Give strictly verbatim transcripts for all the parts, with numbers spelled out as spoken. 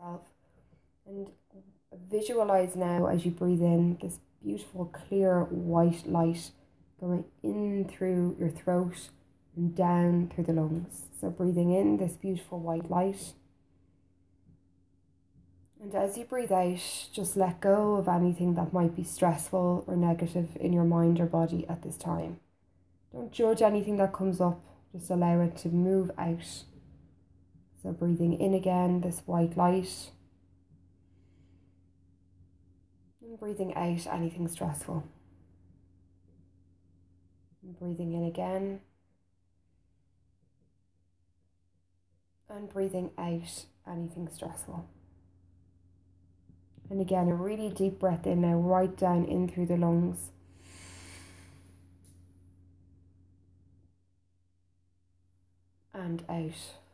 yourself. And visualize now as you breathe in this beautiful clear white light going in through your throat and down through the lungs. So breathing in this beautiful white light. And as you breathe out, just let go of anything that might be stressful or negative in your mind or body at this time. Don't judge anything that comes up, just allow it to move out. So breathing in again, this white light. And breathing out anything stressful. And breathing in again. And breathing out anything stressful. And again, a really deep breath in now, right down in through the lungs. And out.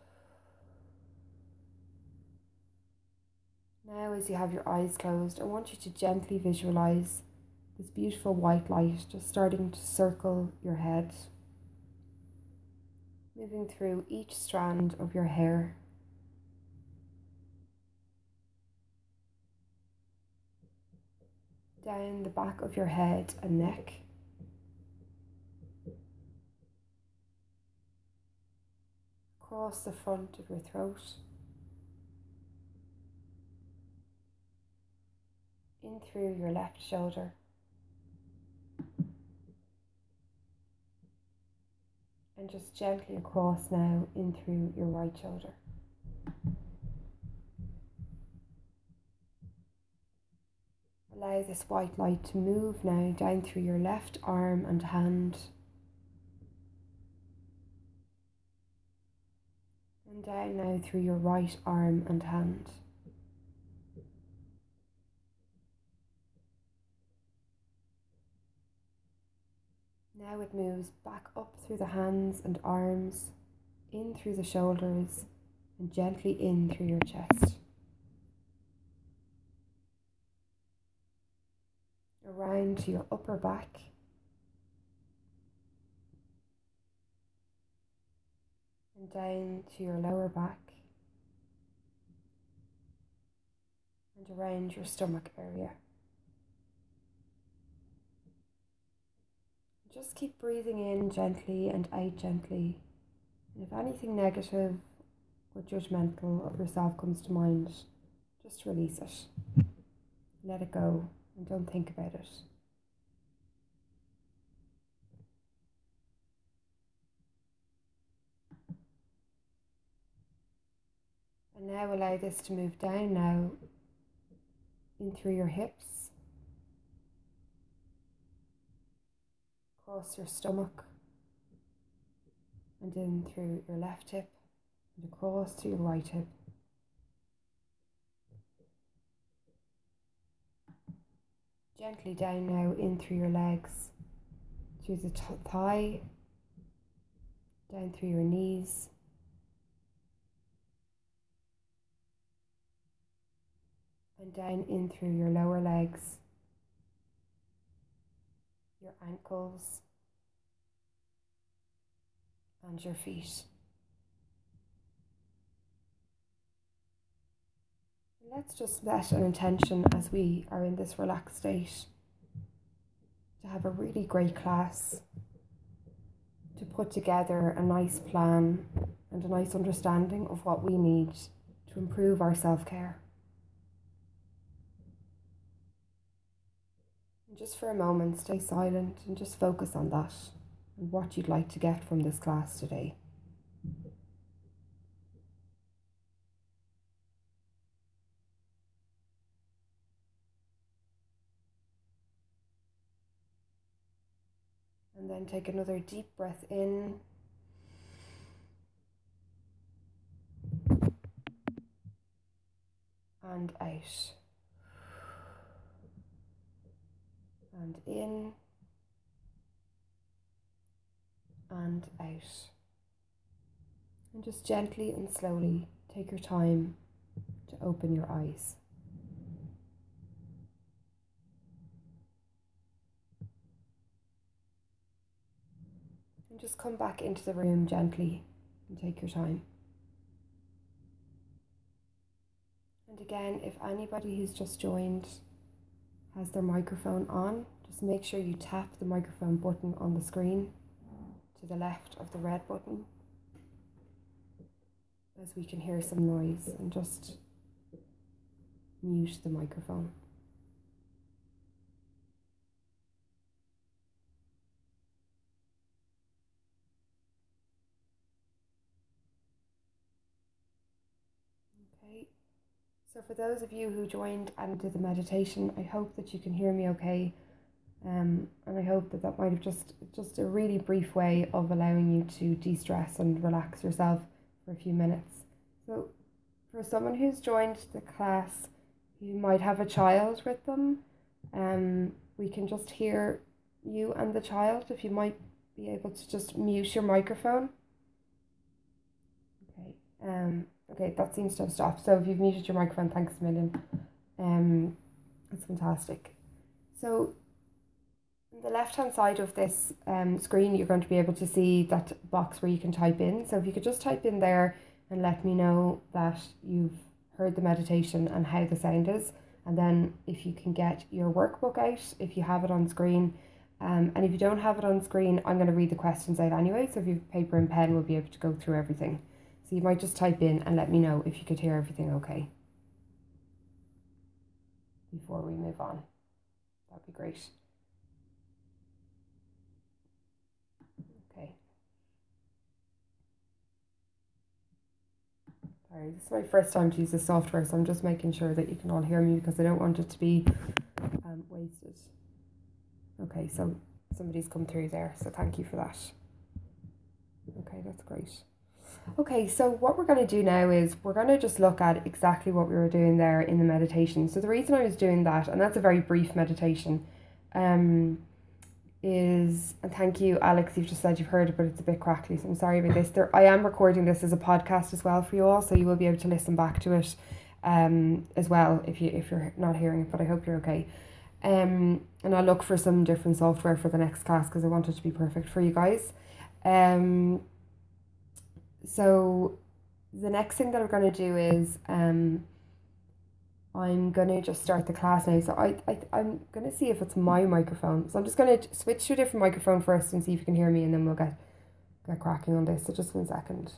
Now, as you have your eyes closed, I want you to gently visualize this beautiful white light just starting to circle your head, moving through each strand of your hair. Down the back of your head and neck. Across the front of your throat. In through your left shoulder. And just gently across now in through your right shoulder. Allow this white light to move now down through your left arm and hand. And down now through your right arm and hand. Now it moves back up through the hands and arms, in through the shoulders, and gently in through your chest. Around to your upper back. And down to your lower back. And around your stomach area. Just keep breathing in gently and out gently. And if anything negative or judgmental of yourself comes to mind, just release it. Let it go and don't think about it. And now allow this to move down now in through your hips, across your stomach, and in through your left hip, and across to your right hip. Gently down now in through your legs, through the t- thigh, down through your knees, and down in through your lower legs, your ankles, and your feet. Let's just set an intention as we are in this relaxed state to have a really great class, to put together a nice plan and a nice understanding of what we need to improve our self-care. And just for a moment, stay silent and just focus on that and what you'd like to get from this class today. And then take another deep breath in. And out. And in. And out. And just gently and slowly take your time to open your eyes. And just come back into the room gently and take your time. And again, if anybody who's just joined has their microphone on, just make sure you tap the microphone button on the screen to the left of the red button, as we can hear some noise, and just mute the microphone. Okay, so for those of you who joined and did the meditation, I hope that you can hear me okay. Um, and I hope that that might have just just a really brief way of allowing you to de-stress and relax yourself for a few minutes. So for someone who's joined the class who might have a child with them, um, we can just hear you and the child. If you might be able to just mute your microphone. Okay, um, okay, that seems to have stopped. So if you've muted your microphone, thanks a million. Um, that's fantastic. So on the left hand side of this um, screen, you're going to be able to see that box where you can type in. So if you could just type in there and let me know that you've heard the meditation and how the sound is. And then if you can get your workbook out, if you have it on screen. Um, and if you don't have it on screen, I'm going to read the questions out anyway. So if you have paper and pen, we'll be able to go through everything. So you might just type in and let me know if you could hear everything okay before we move on. That'd be great. Okay. Sorry, this is my first time to use this software, so I'm just making sure that you can all hear me because I don't want it to be um, wasted. Okay, so somebody's come through there, so thank you for that. Okay, that's great. Okay, so what we're going to do now is we're going to just look at exactly what we were doing there in the meditation. So the reason I was doing that, and that's a very brief meditation, um, is, and thank you, Alex, you've just said you've heard it, but it's a bit crackly, so I'm sorry about this. There, I am recording this as a podcast as well for you all, so you will be able to listen back to it um, as well if, you, if you're not hearing it, but I hope you're okay. Um, and I'll look for some different software for the next class because I want it to be perfect for you guys. Um, so the next thing that we're going to do is um, I'm going to just start the class now. So I, I, I'm going to see if it's my microphone. So I'm just going to switch to a different microphone first and see if you can hear me, and then we'll get, get cracking on this. So just one second.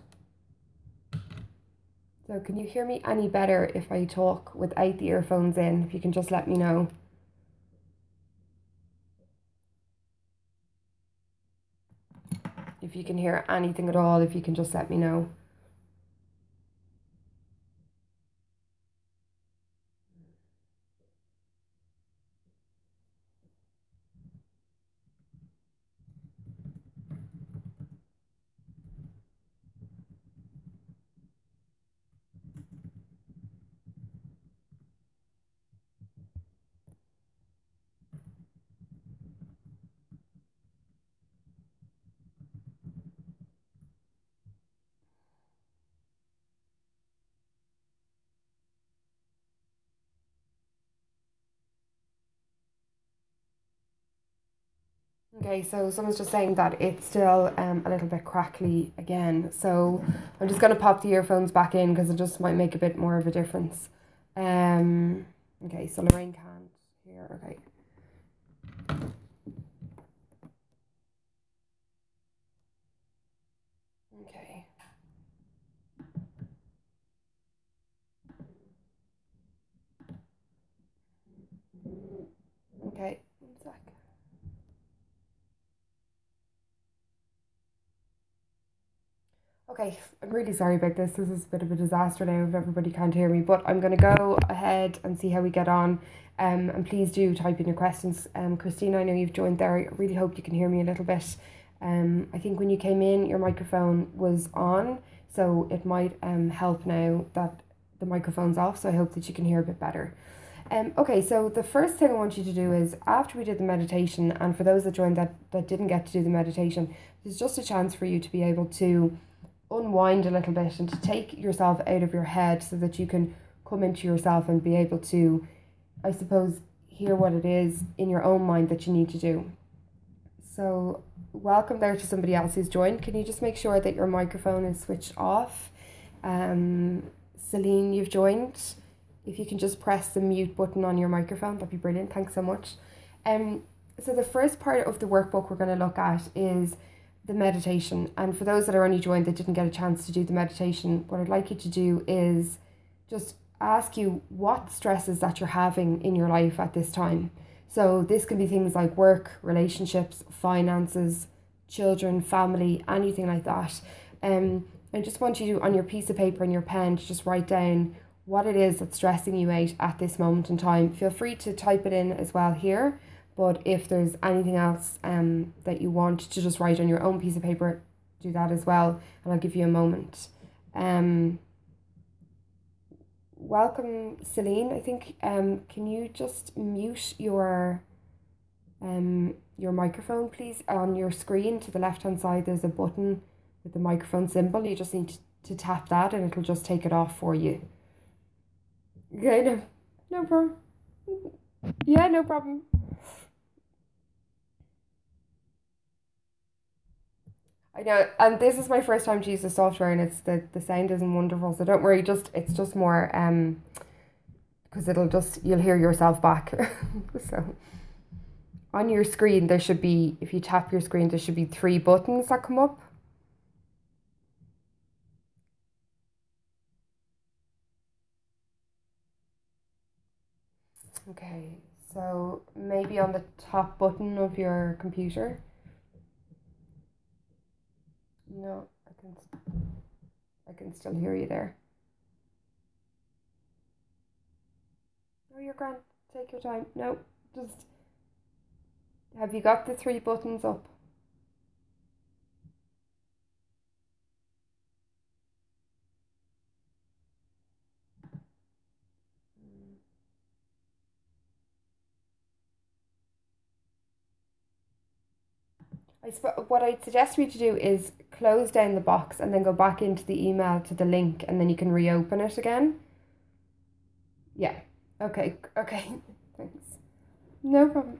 So can you hear me any better if I talk without the earphones in? If you can just let me know. If you can hear anything at all, if you can just let me know. Okay, so someone's just saying that it's still um, a little bit crackly again. So I'm just going to pop the earphones back in because it just might make a bit more of a difference. Um, okay, so Lorraine can't hear. Okay. Okay. Okay, one sec. Okay, I'm really sorry about this. This is a bit of a disaster now if everybody can't hear me, but I'm going to go ahead and see how we get on. Um, and please do type in your questions. Um, Christina, I know you've joined there. I really hope you can hear me a little bit. Um, I think when you came in, your microphone was on, so it might um, help now that the microphone's off, so I hope that you can hear a bit better. Um, okay, so the first thing I want you to do is, after we did the meditation, and for those that joined that, that didn't get to do the meditation, there's just a chance for you to be able to unwind a little bit and to take yourself out of your head so that you can come into yourself and be able to, I suppose, hear what it is in your own mind that you need to do. So welcome there to somebody else who's joined. Can you just make sure that your microphone is switched off? Um, Celine, you've joined. if you can just press the mute button on your microphone, that'd be brilliant. Thanks so much. Um, so the first part of the workbook we're going to look at is the meditation. And for those that are only joined that didn't get a chance to do the meditation, what I'd like you to do is just ask you what stresses that you're having in your life at this time. So this can be things like work, relationships, finances, children, family, anything like that. Um, I just want you to, on your piece of paper and your pen, to just write down what it is that's stressing you out at this moment in time. Feel free to type it in as well here, but if there's anything else um, that you want to just write on your own piece of paper, do that as well, and I'll give you a moment. Um, welcome, Celine. I think, um, can you just mute your um your microphone, please? On your screen to the left-hand side, there's a button with the microphone symbol. You just need to, to tap that and it'll just take it off for you. Okay, no, no problem. Yeah, no problem. I know, and this is my first time to use the software, and it's the, the sound isn't wonderful, so don't worry, just it's just more um because it'll just, you'll hear yourself back. So on your screen there should be, if you tap your screen, there should be three buttons that come up. Okay, so maybe on the top button of your computer. No, I can I can still hear you there. Oh, you're grand. Take your time. No, just, have you got the three buttons up? I sp- what I'd suggest you to do is close down the box and then go back into the email to the link, and then you can reopen it again. Yeah. Okay. Okay. Thanks. No problem.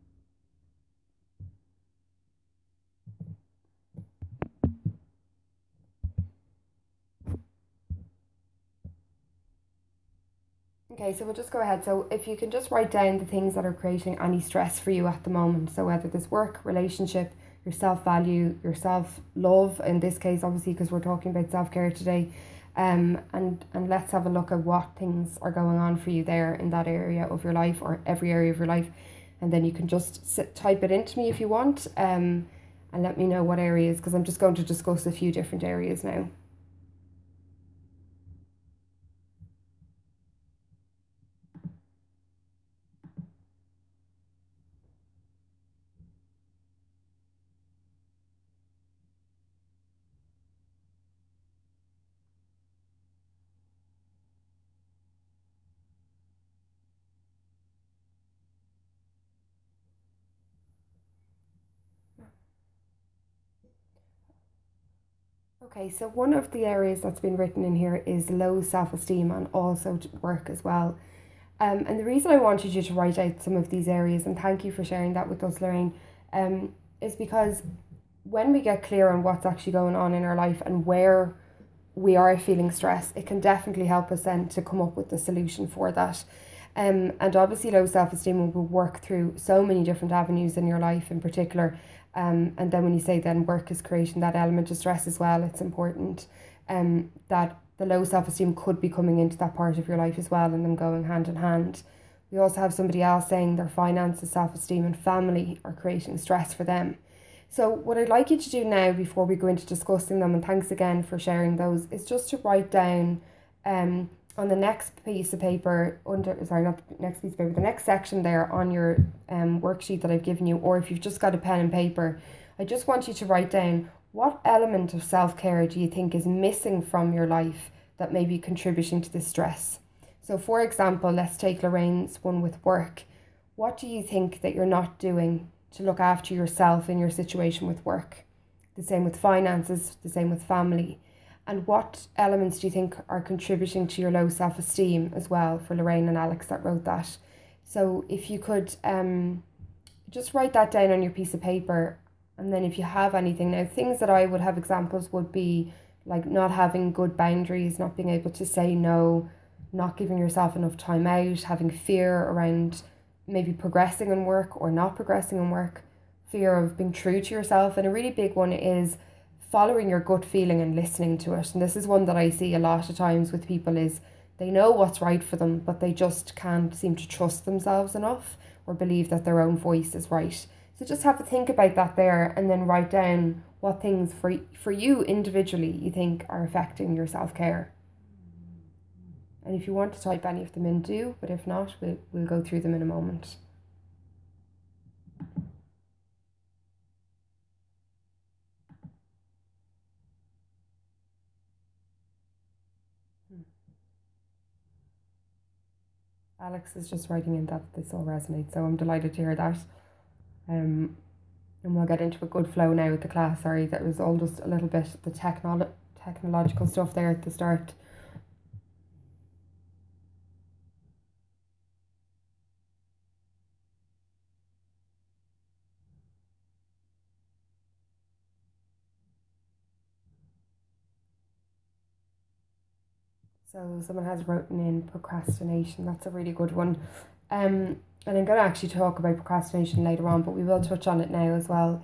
Okay, so we'll just go ahead. So if you can just write down the things that are creating any stress for you at the moment. So whether there's work, relationship, your self-value, your self-love, in this case, obviously, because we're talking about self-care today. Um, and, and let's have a look at what things are going on for you there in that area of your life, or every area of your life. And then you can just sit, type it into me if you want, um, and let me know what areas, because I'm just going to discuss a few different areas now. Okay, so one of the areas that's been written in here is low self-esteem, and also work as well. Um, and the reason I wanted you to write out some of these areas, and thank you for sharing that with us, Lorraine, um, is because when we get clear on what's actually going on in our life and where we are feeling stress, it can definitely help us then to come up with the solution for that. Um, and obviously low self-esteem will work through so many different avenues in your life in particular. Um, and then when you say then work is creating that element of stress as well, it's important um, that the low self-esteem could be coming into that part of your life as well, and them going hand in hand. We also have somebody else saying their finances, self-esteem and family are creating stress for them. So what I'd like you to do now, before we go into discussing them, and thanks again for sharing those, is just to write down um, on the next piece of paper, under sorry, not the next piece of paper, the next section there on your um, worksheet that I've given you, or if you've just got a pen and paper, I just want you to write down what element of self-care do you think is missing from your life that may be contributing to the stress. So for example, let's take Lorraine's one with work. What do you think that you're not doing to look after yourself in your situation with work? The same with finances, the same with family. And what elements do you think are contributing to your low self-esteem as well, for Lorraine and Alex that wrote that? So if you could um, just write that down on your piece of paper, and then if you have anything, now things that I would have examples would be like not having good boundaries, not being able to say no, not giving yourself enough time out, having fear around maybe progressing in work or not progressing in work, fear of being true to yourself. And a really big one is following your gut feeling and listening to it. And this is one that I see a lot of times with people is they know what's right for them, but they just can't seem to trust themselves enough or believe that their own voice is right. So just have to think about that there and then write down what things for, for you individually you think are affecting your self-care. And if you want to type any of them in, do, but if not, we'll, we'll go through them in a moment. Alex is just writing in that this all resonates, so I'm delighted to hear that. Um, and we'll get into a good flow now with the class. Sorry, that was all just a little bit the technolo- technological stuff there at the start. So someone has written in procrastination. That's a really good one. Um, and I'm going to actually talk about procrastination later on, but we will touch on it now as well.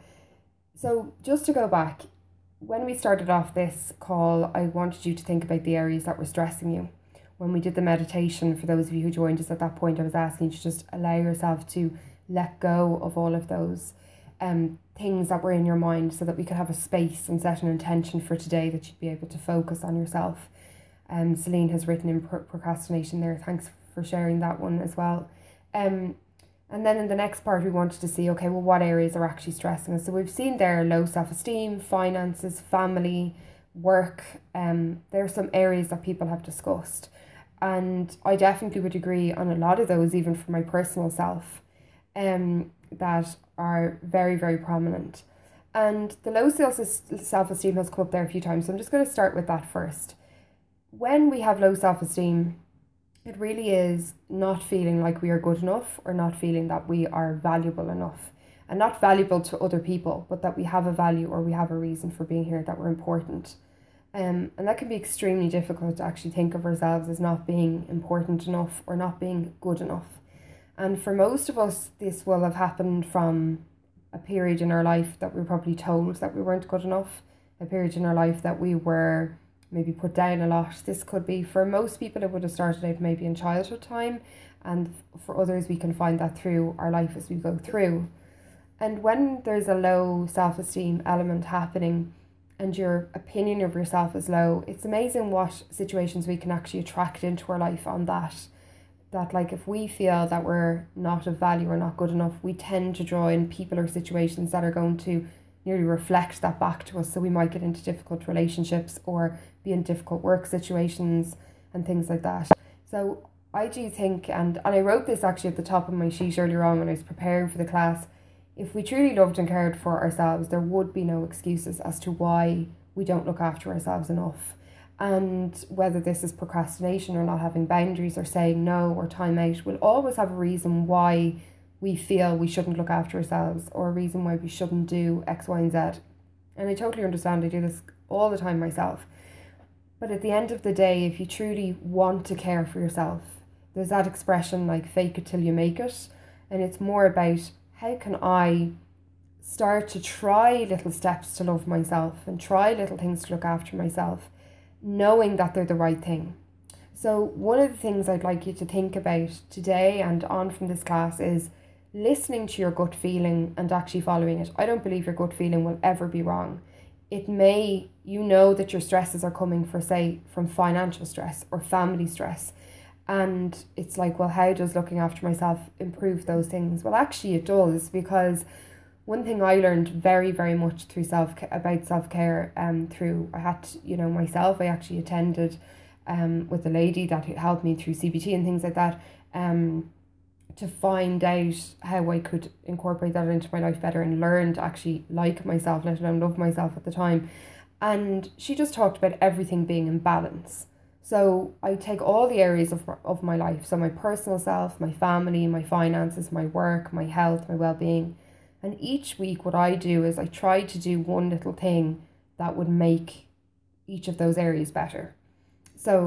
So just to go back, when we started off this call, I wanted you to think about the areas that were stressing you. When we did the meditation, for those of you who joined us at that point, I was asking you to just allow yourself to let go of all of those um, things that were in your mind so that we could have a space and set an intention for today that you'd be able to focus on yourself. Um, Celine has written in pro- procrastination there. Thanks for sharing that one as well. Um, and then in the next part, we wanted to see, okay, well, what areas are actually stressing us? So we've seen there low self-esteem, finances, family, work. Um, there are some areas that people have discussed. And I definitely would agree on a lot of those, even for my personal self, um, that are very, very prominent. And the low self-esteem has come up there a few times. So I'm just going to start with that first. When we have low self-esteem, it really is not feeling like we are good enough or not feeling that we are valuable enough. And not valuable to other people, but that we have a value or we have a reason for being here, that we're important. Um, and that can be extremely difficult to actually think of ourselves as not being important enough or not being good enough. And for most of us, this will have happened from a period in our life that we were probably told that we weren't good enough, a period in our life that we were maybe put down a lot. This could be, for most people, it would have started out maybe in childhood time, and for others we can find that through our life as we go through. And when there's a low self-esteem element happening and your opinion of yourself is low, it's amazing what situations we can actually attract into our life on that. That like if we feel that we're not of value or not good enough, we tend to draw in people or situations that are going to nearly reflect that back to us. So we might get into difficult relationships or be in difficult work situations and things like that. So I do think, and, and I wrote this actually at the top of my sheet earlier on when I was preparing for the class, if we truly loved and cared for ourselves, there would be no excuses as to why we don't look after ourselves enough. And whether this is procrastination or not having boundaries or saying no or time out, we'll always have a reason why we feel we shouldn't look after ourselves or a reason why we shouldn't do X, Y, and Z. And I totally understand. I do this all the time myself. But at the end of the day, if you truly want to care for yourself, there's that expression like fake it till you make it. And it's more about how can I start to try little steps to love myself and try little things to look after myself, knowing that they're the right thing. So one of the things I'd like you to think about today and on from this class is listening to your gut feeling and actually following it. I don't believe your gut feeling will ever be wrong. It may, you know that your stresses are coming for, say, from financial stress or family stress. And it's like, well, how does looking after myself improve those things? Well, actually it does, because one thing I learned very, very much through self about self-care, um, through, I had to, you know, myself, I actually attended um, with a lady that helped me through C B T and things like that, um, to find out how I could incorporate that into my life better and learn to actually like myself, let alone love myself at the time. And she just talked about everything being in balance. So I take all the areas of, of my life, so my personal self, my family, my finances, my work, my health, my well-being. And each week what I do is I try to do one little thing that would make each of those areas better. So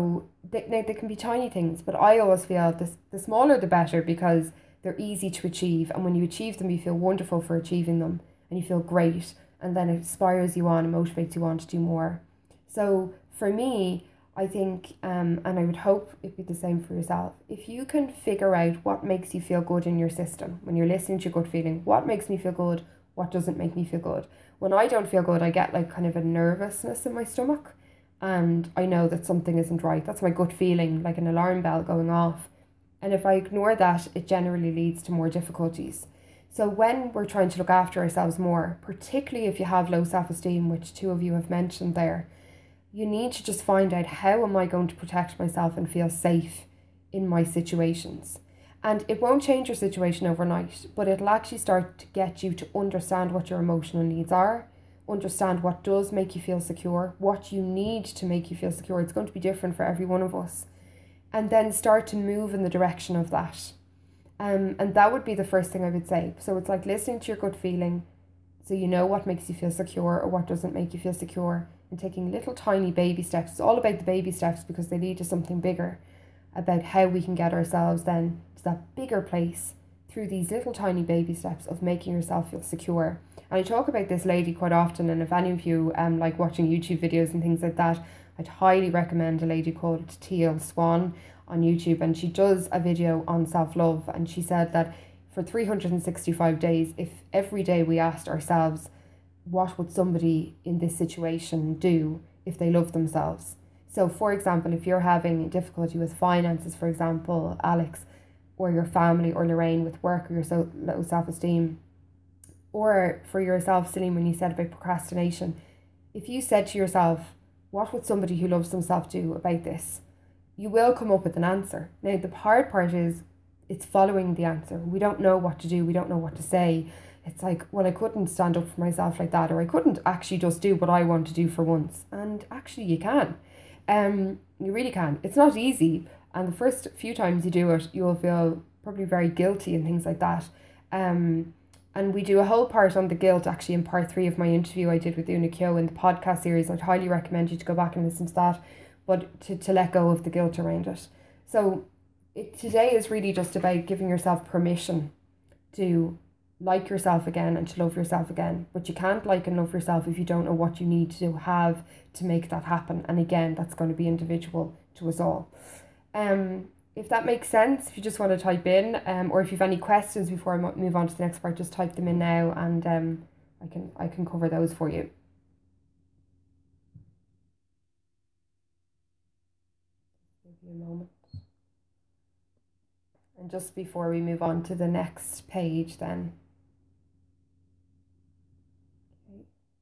they, now they can be tiny things, but I always feel this, the smaller the better, because they're easy to achieve. And when you achieve them, you feel wonderful for achieving them and you feel great. And then it inspires you on and motivates you on to do more. So for me, I think, um, and I would hope it'd be the same for yourself, if you can figure out what makes you feel good in your system, when you're listening to your gut feeling, what makes me feel good, what doesn't make me feel good. When I don't feel good, I get like kind of a nervousness in my stomach, and I know that something isn't right. That's my gut feeling, like an alarm bell going off. And if I ignore that, it generally leads to more difficulties. So when we're trying to look after ourselves more, particularly if you have low self-esteem, which two of you have mentioned there, you need to just find out, how am I going to protect myself and feel safe in my situations? And it won't change your situation overnight, but it'll actually start to get you to understand what your emotional needs are, understand what does make you feel secure, what you need to make you feel secure. It's going to be different for every one of us. And then start to move in the direction of that. Um, and that would be the first thing I would say. So it's like listening to your gut feeling, so you know what makes you feel secure or what doesn't make you feel secure, and taking little tiny baby steps. It's all about the baby steps, because they lead to something bigger, about how we can get ourselves then to that bigger place through these little tiny baby steps of making yourself feel secure. And I talk about this lady quite often, and if any of you um like watching YouTube videos and things like that, I'd highly recommend a lady called Teal Swan on YouTube, and she does a video on self-love, and she said that for three hundred sixty-five days, if every day we asked ourselves, what would somebody in this situation do if they love themselves? So for example, if you're having difficulty with finances, for example, Alex, or your family, or Lorraine with work, or your so low self-esteem, or for yourself, Celine, when you said about procrastination, if you said to yourself, what would somebody who loves themselves do about this? You will come up with an answer. Now, the hard part is it's following the answer. We don't know what to do. We don't know what to say. It's like, well, I couldn't stand up for myself like that, or I couldn't actually just do what I want to do for once. And actually you can. Um, you really can. It's not easy. And the first few times you do it, you'll feel probably very guilty and things like that. Um, and we do a whole part on the guilt actually in part three of my interview I did with Una Kyo in the podcast series. I'd highly recommend you to go back and listen to that, but to, to let go of the guilt around it. So it, today is really just about giving yourself permission to like yourself again and to love yourself again. But you can't like and love yourself if you don't know what you need to have to make that happen. And again, that's going to be individual to us all. Um, if that makes sense, if you just want to type in, um, or if you have any questions before I move on to the next part, just type them in now, and um, I can I can cover those for you. Give you a moment. And just before we move on to the next page then. Okay.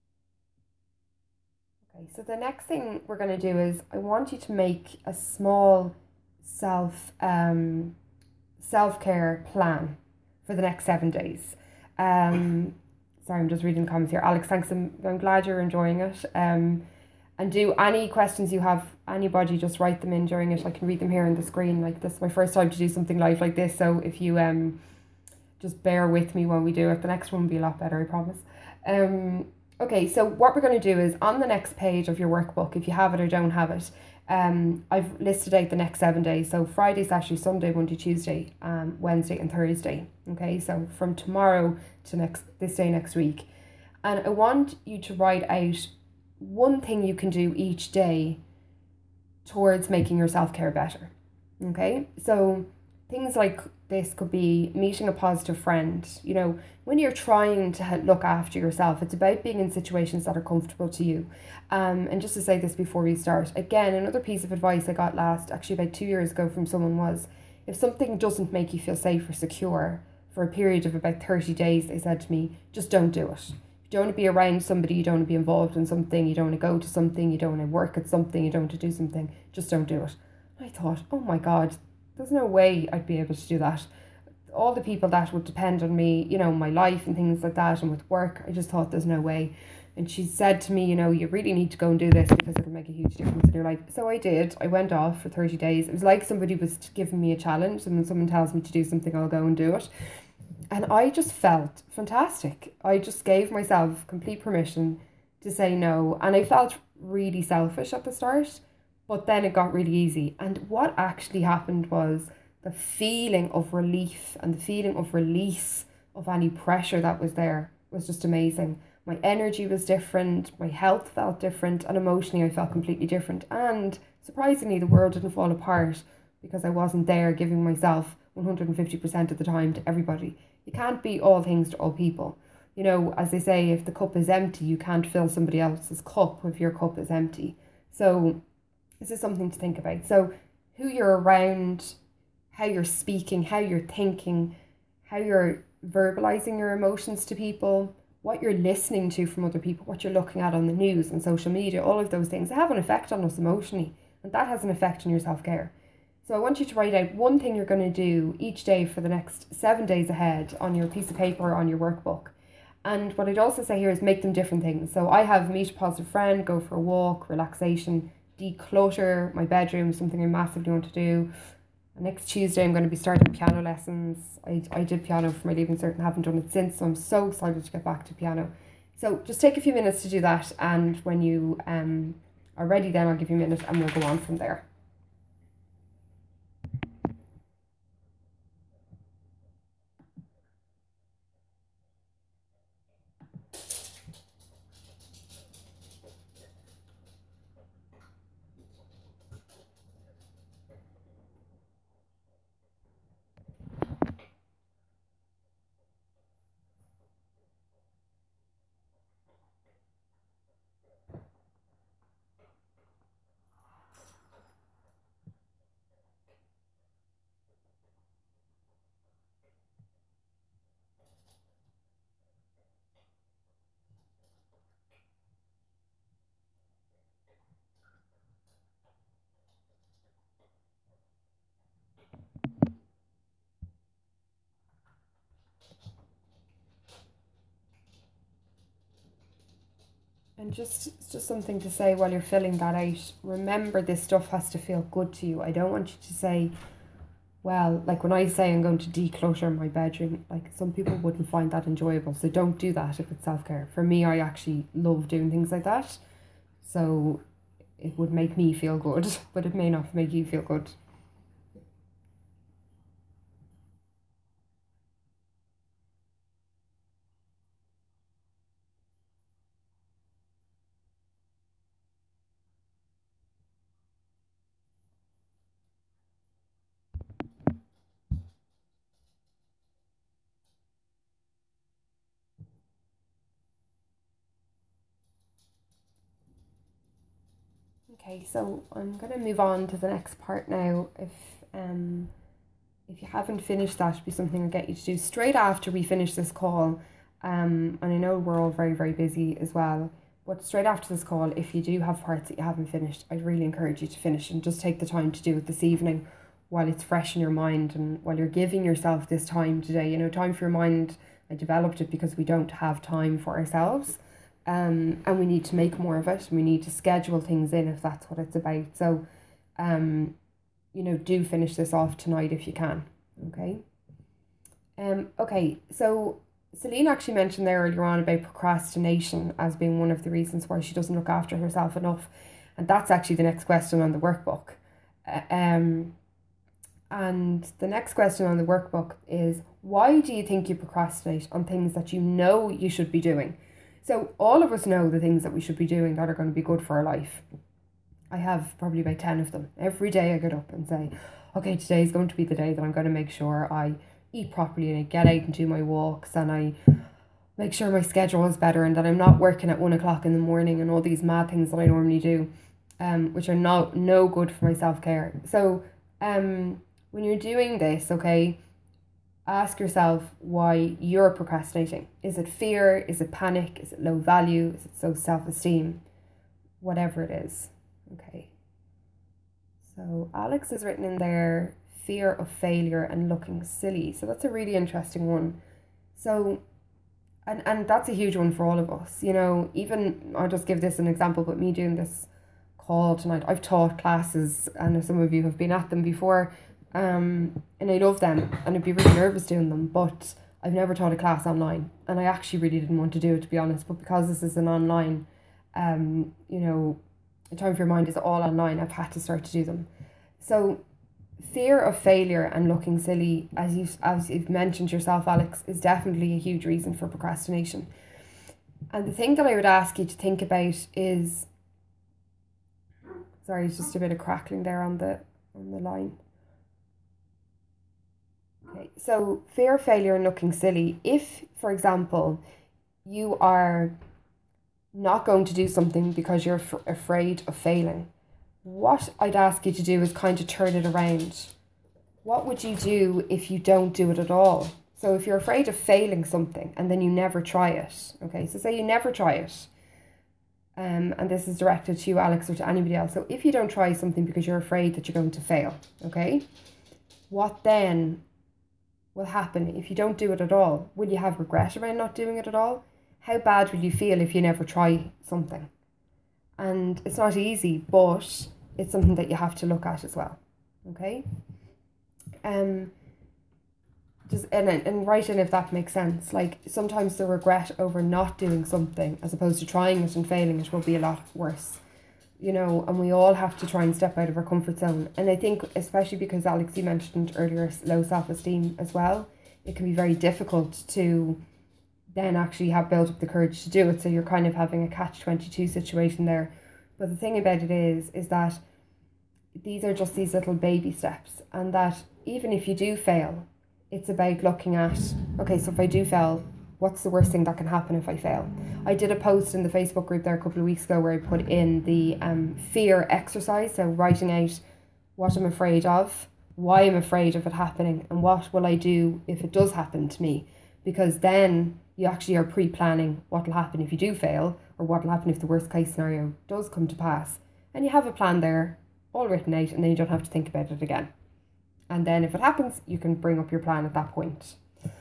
Okay, so the next thing we're going to do is I want you to make a small self um self-care plan for the next seven days. Um sorry, I'm just reading the comments here. Alex, thanks. I'm, I'm glad you're enjoying it. Um and do any questions you have, anybody, just write them in during it. I can read them here on the screen. Like, this is my first time to do something live like this, so if you um just bear with me when we do it, the next one will be a lot better, I promise. Um okay, so what we're going to do is on the next page of your workbook, if you have it or don't have it, um I've listed out the next seven days. So Friday, Saturday, Sunday, Monday, Tuesday, um Wednesday and Thursday. Okay, so from tomorrow to next this day next week. And I want you to write out one thing you can do each day towards making your self-care better. Okay, so things like this could be meeting a positive friend. You know, when you're trying to look after yourself, it's about being in situations that are comfortable to you. Um, and just to say this before we start, again, another piece of advice I got last, actually about two years ago from someone was, if something doesn't make you feel safe or secure for a period of about thirty days, they said to me, just don't do it. You don't want to be around somebody, you don't want to be involved in something, you don't want to go to something, you don't want to work at something, you don't want to do something, just don't do it. And I thought, oh my God, there's no way I'd be able to do that. All the people that would depend on me, you know, my life and things like that, and with work, I just thought there's no way. And she said to me, you know, you really need to go and do this because it'll make a huge difference in your life. So I did. I went off for thirty days. It was like somebody was giving me a challenge, and when someone tells me to do something, I'll go and do it. And I just felt fantastic. I just gave myself complete permission to say no. And I felt really selfish at the start, But then it got really easy. And what actually happened was the feeling of relief and the feeling of release of any pressure that was there was just amazing. My energy was different, my health felt different, and emotionally I felt completely different. And surprisingly, the world didn't fall apart because I wasn't there giving myself one hundred fifty percent of the time to everybody. You can't be all things to all people. You know, as they say, if the cup is empty, you can't fill somebody else's cup if your cup is empty. So this is something to think about. So who you're around, how you're speaking, how you're thinking, how you're verbalizing your emotions to people, what you're listening to from other people, what you're looking at on the news and social media, all of those things have an effect on us emotionally, and that has an effect on your self-care. So I want you to write out one thing you're going to do each day for the next seven days ahead on your piece of paper or on your workbook. And what I'd also say here is make them different things. So I have meet a positive friend, go for a walk, relaxation, declutter my bedroom, something I massively want to do. Next Tuesday I'm going to be starting piano lessons. I, I did piano for my Leaving Cert and haven't done it since, so I'm so excited to get back to piano. So just take a few minutes to do that, and when you um are ready then I'll give you a minute and we'll go on from there. And just just something to say while you're filling that out. Remember, this stuff has to feel good to you. I don't want you to say, well, like when I say I'm going to declutter my bedroom, like some people wouldn't find that enjoyable. So don't do that if it's self-care. For me, I actually love doing things like that. So it would make me feel good, but it may not make you feel good. Okay, so I'm gonna move on to the next part now. If um if you haven't finished that, it'd be something I'll get you to do straight after we finish this call. Um, and I know we're all very, very busy as well. But straight after this call, if you do have parts that you haven't finished, I'd really encourage you to finish and just take the time to do it this evening while it's fresh in your mind and while you're giving yourself this time today. You know, time for your mind, I developed it because we don't have time for ourselves. Um, and we need to make more of it. And we need to schedule things in if that's what it's about. So, um, you know, do finish this off tonight if you can. Okay. Um, okay, so Celine actually mentioned there earlier on about procrastination as being one of the reasons why she doesn't look after herself enough. And that's actually the next question on the workbook. Uh, um, and the next question on the workbook is, why do you think you procrastinate on things that you know you should be doing? So all of us know the things that we should be doing that are going to be good for our life. I have probably about ten of them. Every day I get up and say, okay, today is going to be the day that I'm going to make sure I eat properly and I get out and do my walks and I make sure my schedule is better and that I'm not working at one o'clock in the morning and all these mad things that I normally do, um, which are not no good for my self-care. So um, when you're doing this, okay, ask yourself why you're procrastinating. Is it fear? Is it panic? Is it low value? Is it low self-esteem? Whatever it is. Okay. So Alex has written in there fear of failure and looking silly. So that's a really interesting one. So and and that's a huge one for all of us. You know, even I'll just give this an example, but me doing this call tonight, I've taught classes and some of you have been at them before. Um and I love them and I'd be really nervous doing them, but I've never taught a class online and I actually really didn't want to do it, to be honest, but because this is an online um, you know, Time for Your Mind is all online. I've had to start to do them. So fear of failure and looking silly, as you as you've mentioned yourself, Alex, is definitely a huge reason for procrastination. And the thing that I would ask you to think about is, sorry, it's just a bit of crackling there on the on the line. Okay, so fear of failure and looking silly. If, for example, you are not going to do something because you're f- afraid of failing, what I'd ask you to do is kind of turn it around. What would you do if you don't do it at all? So if you're afraid of failing something and then you never try it, okay, so say you never try it, um, and this is directed to you, Alex, or to anybody else. So if you don't try something because you're afraid that you're going to fail, okay, what then will happen if you don't do it at all? Will you have regret about not doing it at all? How bad will you feel if you never try something? And it's not easy, but it's something that you have to look at as well. Okay? Um just and and write in if that makes sense. Like sometimes the regret over not doing something as opposed to trying it and failing it will be a lot worse. You know, and we all have to try and step out of our comfort zone. And I think especially because Alex, you mentioned earlier low self esteem as well, it can be very difficult to then actually have built up the courage to do it. So you're kind of having a catch twenty two situation there. But the thing about it is, is that these are just these little baby steps, and that even if you do fail, it's about looking at, okay, so if I do fail, what's the worst thing that can happen if I fail? I did a post in the Facebook group there a couple of weeks ago where I put in the um, fear exercise, so writing out what I'm afraid of, why I'm afraid of it happening, and what will I do if it does happen to me. Because then you actually are pre-planning what will happen if you do fail, or what will happen if the worst case scenario does come to pass. And you have a plan there, all written out, and then you don't have to think about it again. And then if it happens, you can bring up your plan at that point.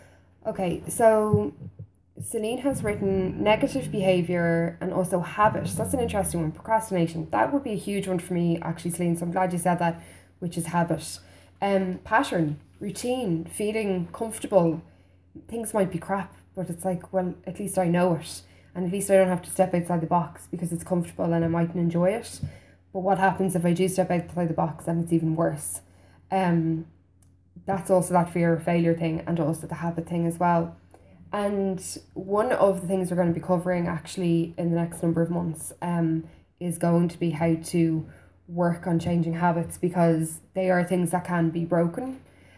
Okay, so Celine has written negative behaviour and also habit. That's an interesting one. Procrastination. That would be a huge one for me, actually, Celine. So I'm glad you said that, which is habit. Um, pattern, routine, feeling comfortable. Things might be crap, but it's like, well, at least I know it. And at least I don't have to step outside the box because it's comfortable and I mightn't enjoy it. But what happens if I do step outside the box and it's even worse? Um, that's also that fear of failure thing, and also the habit thing as well. And one of the things we're going to be covering actually in the next number of months um, is going to be how to work on changing habits, because they are things that can be broken,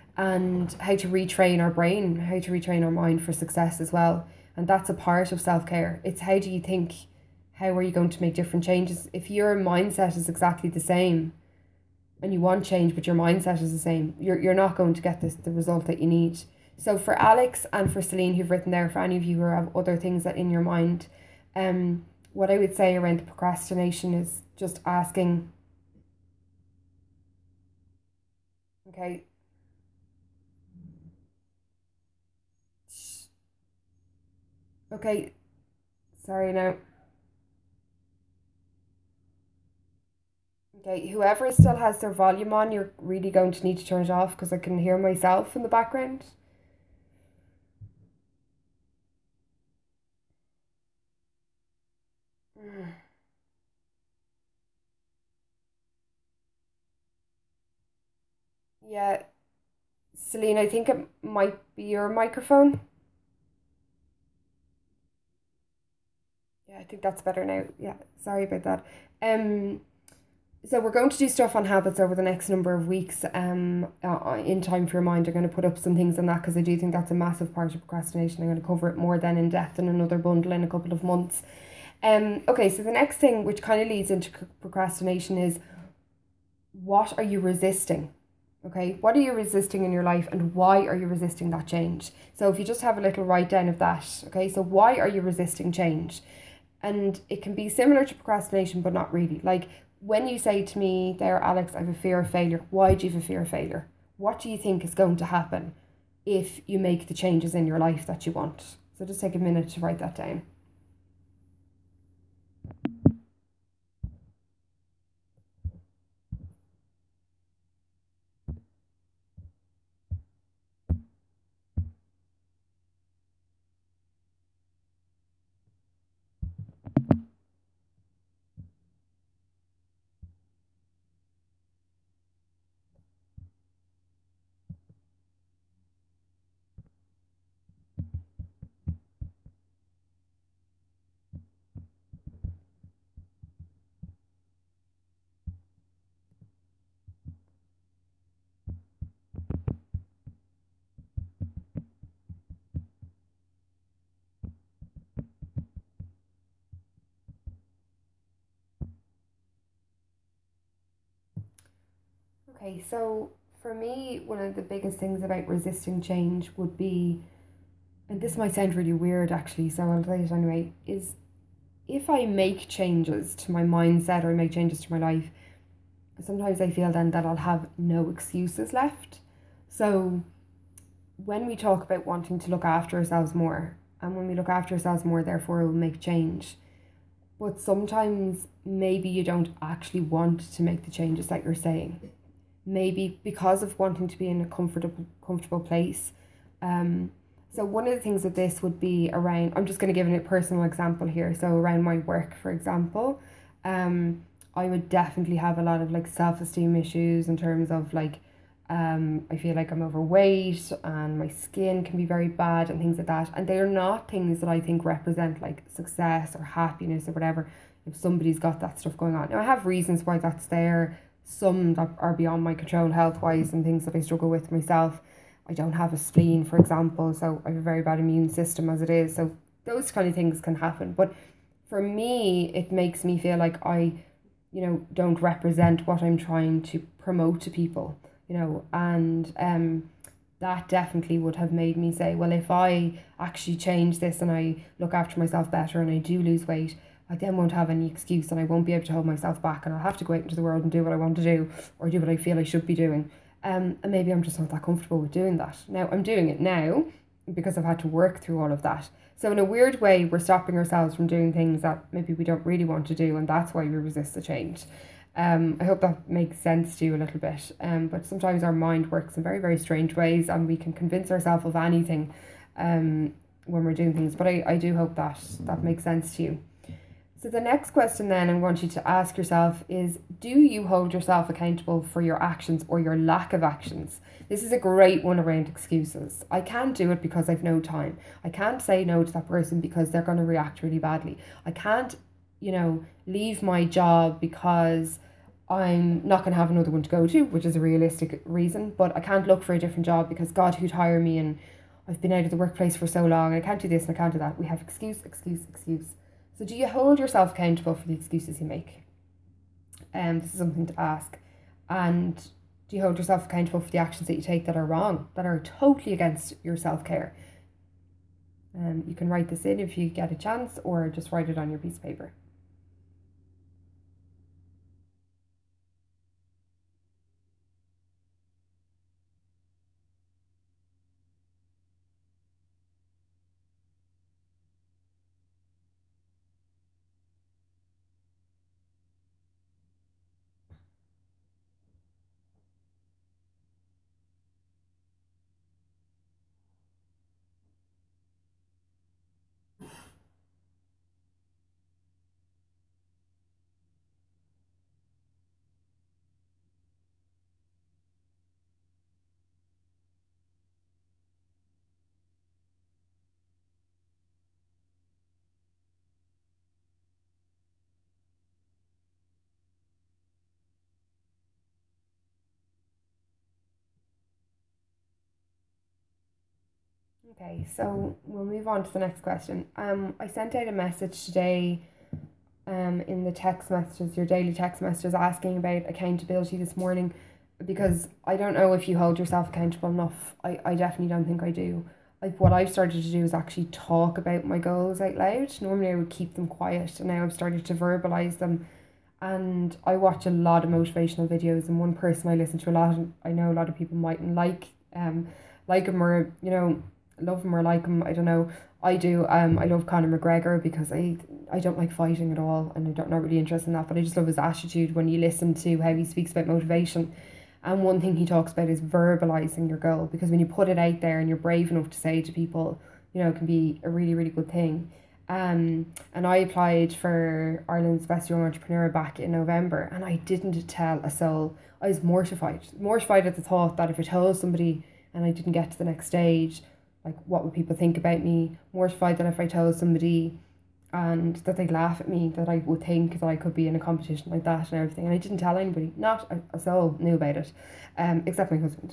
and how to retrain our brain, how to retrain our mind for success as well. And that's a part of self-care. It's how do you think, how are you going to make different changes? If your mindset is exactly the same and you want change but your mindset is the same, you're, you're not going to get this the result that you need. So for Alex and for Celine, who've written there, for any of you who have other things that in your mind, um, what I would say around the procrastination is just asking, okay, okay, sorry now. Okay, whoever still has their volume on, you're really going to need to turn it off because I can hear myself in the background. Mm. Yeah, Celine, I think it might be your microphone. Yeah, I think that's better now. Yeah, sorry about that. Um, so we're going to do stuff on habits over the next number of weeks. Um, uh, in Time for Your Mind, I'm going to put up some things on that because I do think that's a massive part of procrastination. I'm going to cover it more than in depth in another bundle in a couple of months. Um, okay, so the next thing, which kind of leads into procrastination, is what are you resisting? Okay, what are you resisting in your life and why are you resisting that change? So if you just have a little write down of that, okay, so why are you resisting change? And it can be similar to procrastination, but not really. Like when you say to me there, Alex, I have a fear of failure. Why do you have a fear of failure? What do you think is going to happen if you make the changes in your life that you want? So just take a minute to write that down. Okay, so for me, one of the biggest things about resisting change would be, and this might sound really weird actually, so I'll say it anyway, is if I make changes to my mindset or I make changes to my life, sometimes I feel then that I'll have no excuses left. So when we talk about wanting to look after ourselves more, and when we look after ourselves more, therefore we'll make change. But sometimes maybe you don't actually want to make the changes that you're saying. Maybe because of wanting to be in a comfortable comfortable place. Um, so one of the things with this would be around, I'm just going to give a personal example here. So around my work, for example, um, I would definitely have a lot of like self-esteem issues in terms of like, um, I feel like I'm overweight and my skin can be very bad and things like that. And they are not things that I think represent like success or happiness or whatever. If somebody's got that stuff going on. Now I have reasons why that's there. Some that are beyond my control health wise and things that I struggle with myself. I don't have a spleen, for example, so I have a very bad immune system as it is. So those kind of things can happen. But for me, it makes me feel like I, you know, don't represent what I'm trying to promote to people, you know, and um, that definitely would have made me say, well, if I actually change this and I look after myself better and I do lose weight, I then won't have any excuse and I won't be able to hold myself back and I'll have to go out into the world and do what I want to do or do what I feel I should be doing. Um, and maybe I'm just not that comfortable with doing that. Now, I'm doing it now because I've had to work through all of that. So in a weird way, we're stopping ourselves from doing things that maybe we don't really want to do, and that's why we resist the change. Um, I hope that makes sense to you a little bit. Um, but sometimes our mind works in very, very strange ways and we can convince ourselves of anything um, when we're doing things. But I, I do hope that that makes sense to you. So the next question then I want you to ask yourself is, do you hold yourself accountable for your actions or your lack of actions? This is a great one around excuses. I can't do it because I've no time. I can't say no to that person because they're going to react really badly. I can't, you know, leave my job because I'm not going to have another one to go to, which is a realistic reason, but I can't look for a different job because God, who'd hire me and I've been out of the workplace for so long and I can't do this and I can't do that. We have excuse, excuse, excuse. So do you hold yourself accountable for the excuses you make? Um, this is something to ask. And do you hold yourself accountable for the actions that you take that are wrong, that are totally against your self-care? Um, you can write this in if you get a chance or just write it on your piece of paper. Okay, so we'll move on to the next question. Um, I sent out a message today um, in the text messages, your daily text messages, asking about accountability this morning because I don't know if you hold yourself accountable enough. I, I definitely don't think I do. Like what I've started to do is actually talk about my goals out loud. Normally I would keep them quiet and now I've started to verbalize them. And I watch a lot of motivational videos and one person I listen to a lot and I know a lot of people mightn't like um like him or, you know, love him or like him, I don't know. I do. Um, I love Conor McGregor because I I don't like fighting at all, and I don't not really interested in that. But I just love his attitude when you listen to how he speaks about motivation. And one thing he talks about is verbalizing your goal because when you put it out there and you're brave enough to say to people, you know, it can be a really really good thing. Um, and I applied for Ireland's Best Young Entrepreneur back in November, and I didn't tell a soul. I was mortified, mortified at the thought that if I told somebody and I didn't get to the next stage, like what would people think about me, mortified that if I told somebody and that they'd laugh at me, that I would think that I could be in a competition like that and everything. And I didn't tell anybody, not a, a soul knew about it, um, except my husband.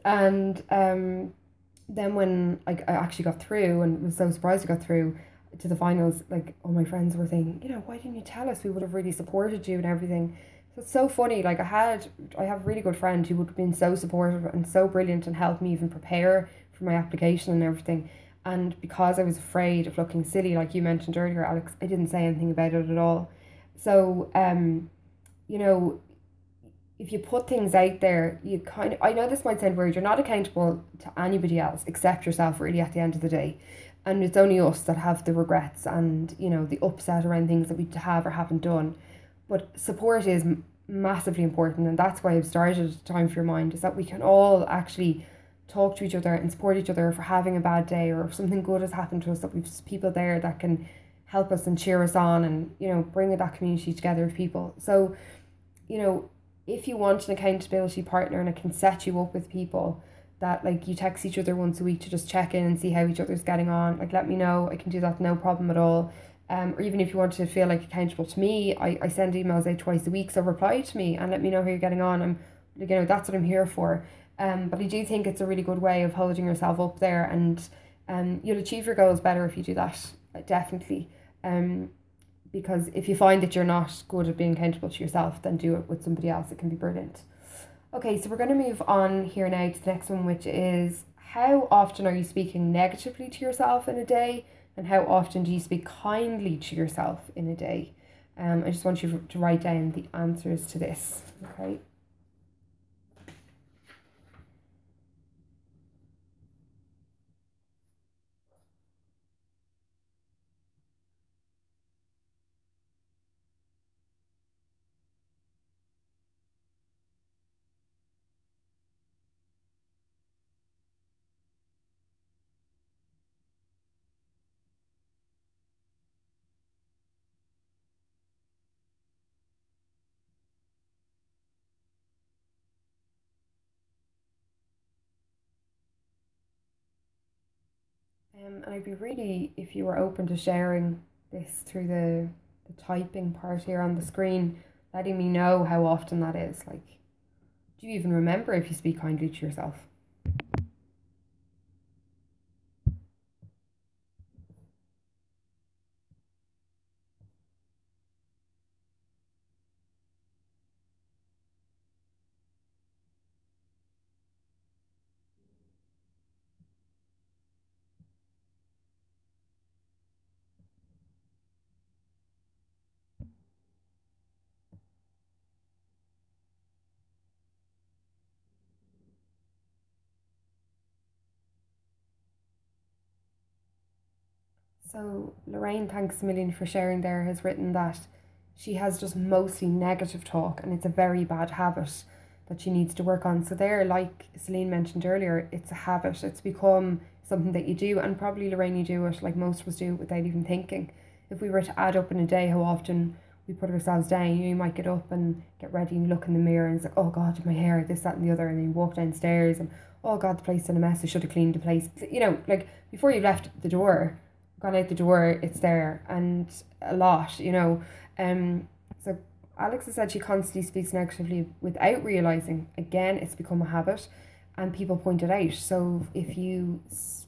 And um, then when I, I actually got through and was so surprised I got through to the finals, like all my friends were saying, you know, why didn't you tell us? We would have really supported you and everything. So it's so funny. Like I had, I have a really good friend who would have been so supportive and so brilliant and helped me even prepare for my application and everything. And because I was afraid of looking silly, like you mentioned earlier, Alex, I didn't say anything about it at all. So, um, you know, if you put things out there, you kind of, I know this might sound weird, you're not accountable to anybody else except yourself, really, at the end of the day. And it's only us that have the regrets and, you know, the upset around things that we have or haven't done. But support is massively important, and that's why I've started Time for Your Mind, is that we can all actually talk to each other and support each other for having a bad day, or if something good has happened to us, that we've people there that can help us and cheer us on, and, you know, bring that community together of people. So, you know, if you want an accountability partner and it can set you up with people that, like, you text each other once a week to just check in and see how each other's getting on, like, let me know. I can do that, no problem at all. Um, or even if you want to feel like accountable to me, I, I send emails out twice a week, so reply to me and let me know how you're getting on. I'm, you know, that's what I'm here for. Um, but I do think it's a really good way of holding yourself up there, and um, you'll achieve your goals better if you do that, definitely. Um, because if you find that you're not good at being accountable to yourself, then do it with somebody else. It can be brilliant. Okay, so we're going to move on here now to the next one, which is, how often are you speaking negatively to yourself in a day, and how often do you speak kindly to yourself in a day? Um, I just want you to write down the answers to this. Okay. Um, and I'd be really, if you were open to sharing this through the, the typing part here on the screen, letting me know how often that is. Like, do you even remember if you speak kindly to yourself? So Lorraine, thanks a million for sharing there, has written that she has just mostly negative talk, and it's a very bad habit that she needs to work on. So there, like Celine mentioned earlier, it's a habit. It's become something that you do, and probably, Lorraine, you do it like most of us do without even thinking. If we were to add up in a day how often we put ourselves down, you, know, you might get up and get ready and look in the mirror and it's like, oh God, my hair, this, that and the other, and then you walk downstairs and, oh God, the place is in a mess, I should have cleaned the place. You know, like, before you left the door, gone out the door, it's there, and a lot, you know. Um, so Alex has said she constantly speaks negatively without realizing. Again, it's become a habit, and people point it out. So if you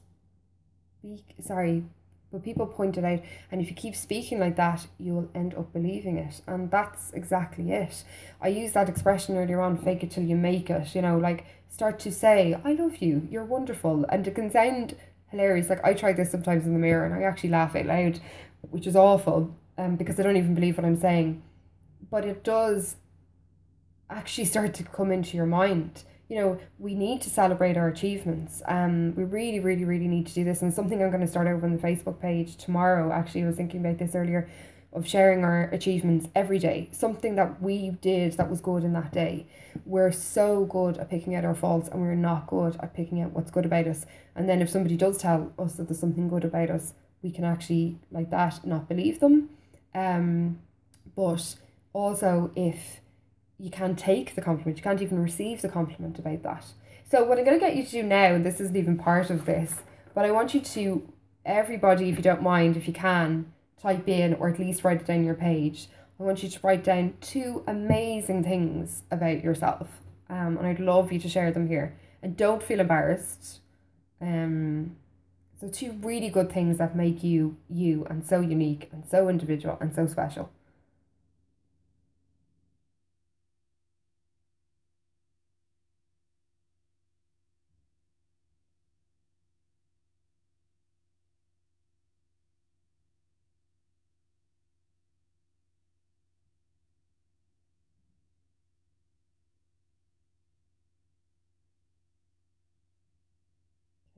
speak, sorry, but people point it out, and if you keep speaking like that, you'll end up believing it, and that's exactly it. I used that expression earlier on, fake it till you make it. You know, like, start to say, I love you, you're wonderful, and it can sound hilarious. Like, I try this sometimes in the mirror and I actually laugh out loud, which is awful, um, because I don't even believe what I'm saying. But it does actually start to come into your mind. You know, we need to celebrate our achievements. Um, we really, really, really need to do this. And something I'm going to start over on the Facebook page tomorrow. Actually, I was thinking about this earlier, of sharing our achievements every day. Something that we did that was good in that day. We're so good at picking out our faults, and we're not good at picking out what's good about us. And then if somebody does tell us that there's something good about us, we can actually, like that, not believe them. Um, but also, if you can't take the compliment, you can't even receive the compliment about that. So what I'm going to get you to do now, and this isn't even part of this, but I want you to, everybody, if you don't mind, if you can, type in, or at least write it down on your page. I want you to write down two amazing things about yourself. Um, and I'd love you to share them here. And don't feel embarrassed. Um, so two really good things that make you you, and so unique and so individual and so special.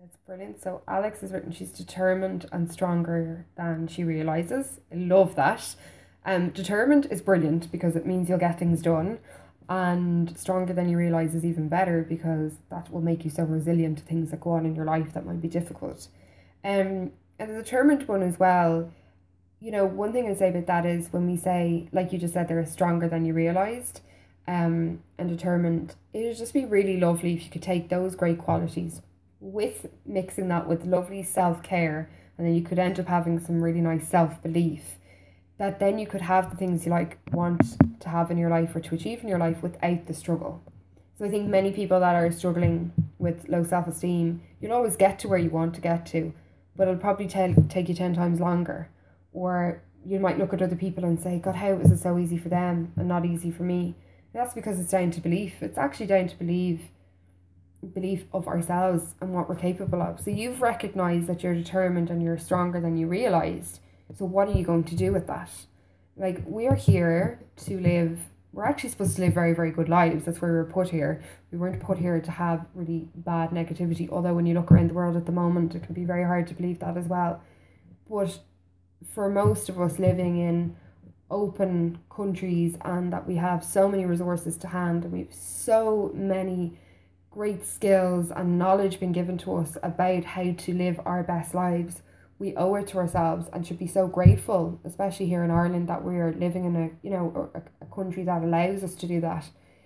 It's brilliant. So Alex has written she's determined and stronger than she realizes. I love that. Um, determined is brilliant because it means you'll get things done, and stronger than you realize is even better because that will make you so resilient to things that go on in your life that might be difficult. Um, and the determined one as well. You know, one thing I say about that is when we say, like you just said, they're stronger than you realized, um, and determined. It would just be really lovely if you could take those great qualities with mixing that with lovely self care, and then you could end up having some really nice self belief. That then you could have the things you like want to have in your life or to achieve in your life without the struggle. So I think many people that are struggling with low self esteem, you'll always get to where you want to get to, but it'll probably tell, take you ten times longer. Or you might look at other people and say, God, how is it so easy for them and not easy for me? And that's because it's down to belief. It's actually down to believe belief of ourselves and what we're capable of. So you've recognized that you're determined and you're stronger than you realized. So what are you going to do with that? Like, we're here to live, we're actually supposed to live very, very good lives. That's where we were put here. We weren't put here to have really bad negativity, although when you look around the world at the moment, it can be very hard to believe that as well. But for most of us living in open countries, and that we have so many resources to hand, and we have so many great skills and knowledge being given to us about how to live our best lives, we owe it to ourselves and should be so grateful, especially here in Ireland, that we're living in a, you know, a, a country that allows us to do that.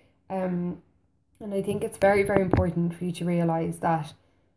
Um, and I think it's very, very important for you to realise that,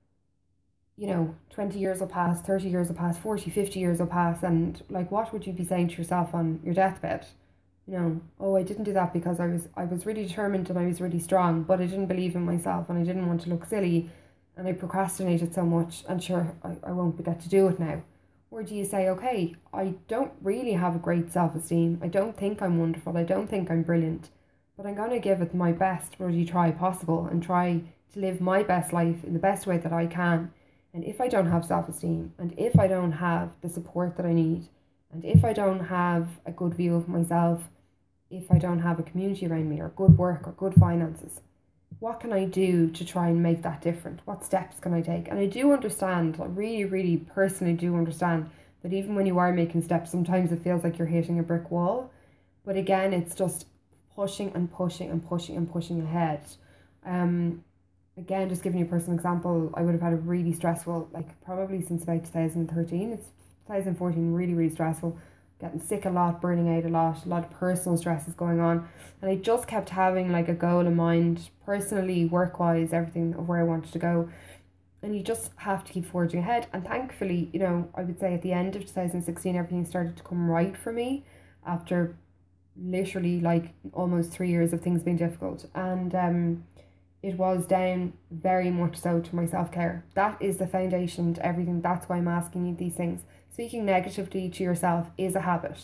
you know, twenty years will pass, thirty years will pass, forty, fifty years will pass, and like, what would you be saying to yourself on your deathbed? You know, oh, I didn't do that because I was I was really determined and I was really strong, but I didn't believe in myself and I didn't want to look silly and I procrastinated so much, and sure, I, I won't get to do it now. Or do you say, okay, I don't really have a great self-esteem, I don't think I'm wonderful, I don't think I'm brilliant, but I'm going to give it my best, really try possible, and try to live my best life in the best way that I can. And if I don't have self-esteem, and if I don't have the support that I need, and if I don't have a good view of myself, if I don't have a community around me, or good work, or good finances, what can I do to try and make that different? What steps can I take? And I do understand, I really, really personally do understand that even when you are making steps, sometimes it feels like you're hitting a brick wall. But again, it's just pushing and pushing and pushing and pushing ahead. Um, again, just giving you a personal example, I would have had a really stressful, like probably since about two thousand thirteen, it's two thousand fourteen, really, really stressful. Getting sick a lot, burning out a lot, a lot of personal stresses going on. And I just kept having like a goal in mind, personally, work-wise, everything of where I wanted to go. And you just have to keep forging ahead. And thankfully, you know, I would say at the end of two thousand sixteen, everything started to come right for me after literally like almost three years of things being difficult. And um, it was down very much so to my self-care. That is the foundation to everything. That's why I'm asking you these things. Speaking negatively to yourself is a habit,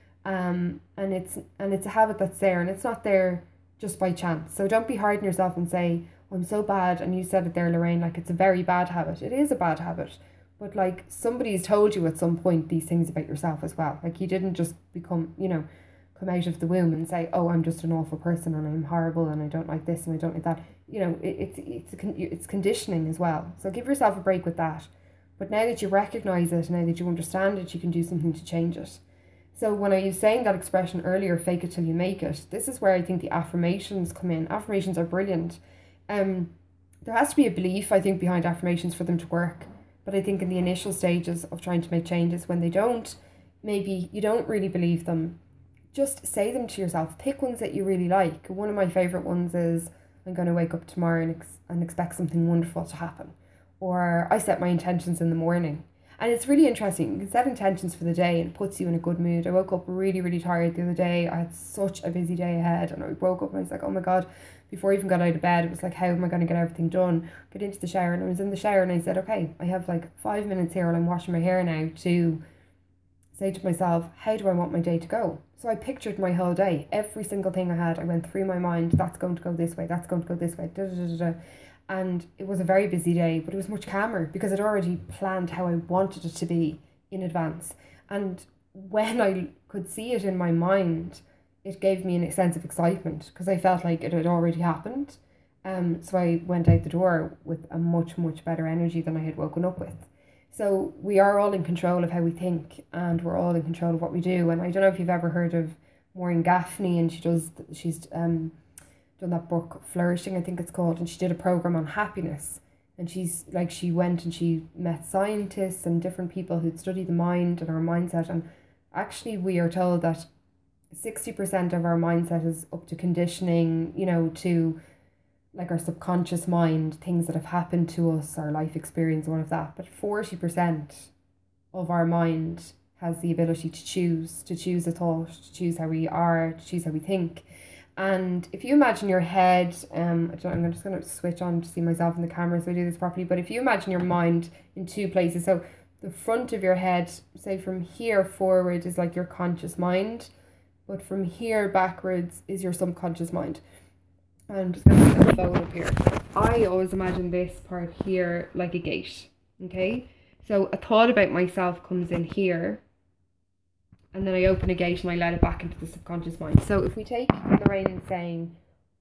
um, and it's and it's a habit that's there, and it's not there just by chance. So don't be hard on yourself and say, oh, I'm so bad. And you said it there, Lorraine, like it's a very bad habit. It is a bad habit, but like somebody's told you at some point these things about yourself as well. Like you didn't just become, you know, come out of the womb and say, oh, I'm just an awful person and I'm horrible and I don't like this and I don't like that. You know, it, it's it's a, it's conditioning as well. So give yourself a break with that. But now that you recognize it, now that you understand it, you can do something to change it. So when I was saying that expression earlier, fake it till you make it, this is where I think the affirmations come in. Affirmations are brilliant. Um, there has to be a belief, I think, behind affirmations for them to work. But I think in the initial stages of trying to make changes, when they don't, maybe you don't really believe them, just say them to yourself. Pick ones that you really like. One of my favourite ones is, I'm going to wake up tomorrow and, ex- and expect something wonderful to happen. Or I set my intentions in the morning. And it's really interesting. You can set intentions for the day and it puts you in a good mood. I woke up really, really tired the other day. I had such a busy day ahead. And I woke up and I was like, oh my God, before I even got out of bed, it was like, how am I going to get everything done? Get into the shower. And I was in the shower and I said, okay, I have like five minutes here while I'm washing my hair now to say to myself, how do I want my day to go? So I pictured my whole day. Every single thing I had, I went through my mind, that's going to go this way, that's going to go this way, da da da da. And it was a very busy day, but it was much calmer because I'd already planned how I wanted it to be in advance. And when I could see it in my mind, it gave me a sense of excitement because I felt like it had already happened. Um, so I went out the door with a much, much better energy than I had woken up with. So we are all in control of how we think, and we're all in control of what we do. And I don't know if you've ever heard of Maureen Gaffney, and she does she's um done that book Flourishing, I think it's called, and she did a program on happiness. And she's like she went and she met scientists and different people who'd studied the mind and our mindset. And actually, we are told that sixty percent of our mindset is up to conditioning, you know, to like our subconscious mind, things that have happened to us, our life experience, all of that. But forty percent of our mind has the ability to choose, to choose a thought, to choose how we are, to choose how we think. And if you imagine your head, um, I don't, I'm just going to switch on to see myself in the camera so I do this properly. But if you imagine your mind in two places, so the front of your head, say from here forward, is like your conscious mind, but from here backwards is your subconscious mind. I'm just going to put the phone up here. I always imagine this part here like a gate, okay? So a thought about myself comes in here, and then I open a gate and I let it back into the subconscious mind. So if we take Lorraine saying,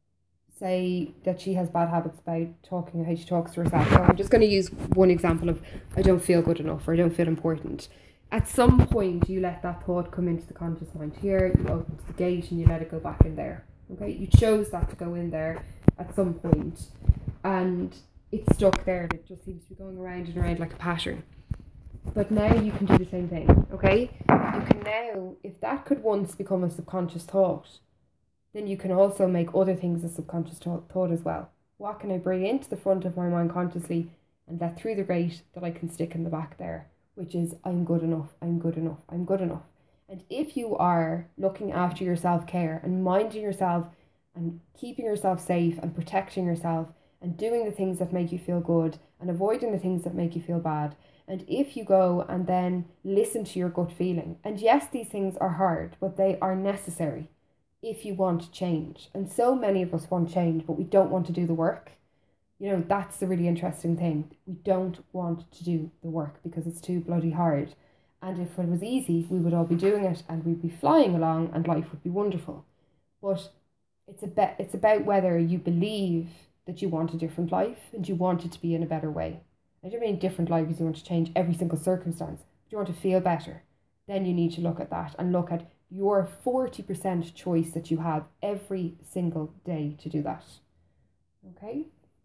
say that she has bad habits about talking, how she talks to herself. So I'm just going to use one example of I don't feel good enough or I don't feel important. At some point you let that thought come into the conscious mind here, you open the gate and you let it go back in there. Okay, you chose that to go in there at some point, and it's stuck there and it just seems to be going around and around like a pattern. But now you can do the same thing, okay? You can now, if that could once become a subconscious thought, then you can also make other things a subconscious thought as well. What can I bring into the front of my mind consciously and let through the grate that I can stick in the back there, which is I'm good enough, I'm good enough, I'm good enough. And if you are looking after your self-care and minding yourself and keeping yourself safe and protecting yourself and doing the things that make you feel good and avoiding the things that make you feel bad, and if you go and then listen to your gut feeling, and yes, these things are hard, but they are necessary if you want change. And so many of us want change, but we don't want to do the work. You know, that's the really interesting thing. We don't want to do the work because it's too bloody hard. And if it was easy, we would all be doing it and we'd be flying along and life would be wonderful. But it's about, it's about whether you believe that you want a different life and you want it to be in a better way. I don't mean different life as you want to change every single circumstance. But you want to feel better. Then you need to look at that and look at your forty percent choice that you have every single day to do that. Okay?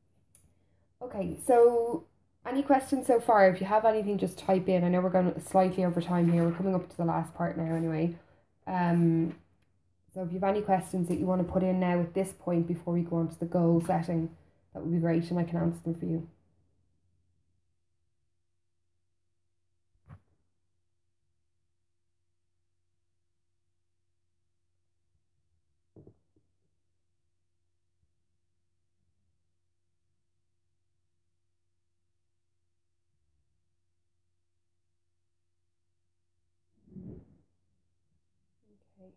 Okay, so any questions so far? If you have anything, just type in. I know we're going slightly over time here. We're coming up to the last part now anyway. Um, so if you have any questions that you want to put in now at this point before we go on to the goal setting, that would be great and I can answer them for you. Okay.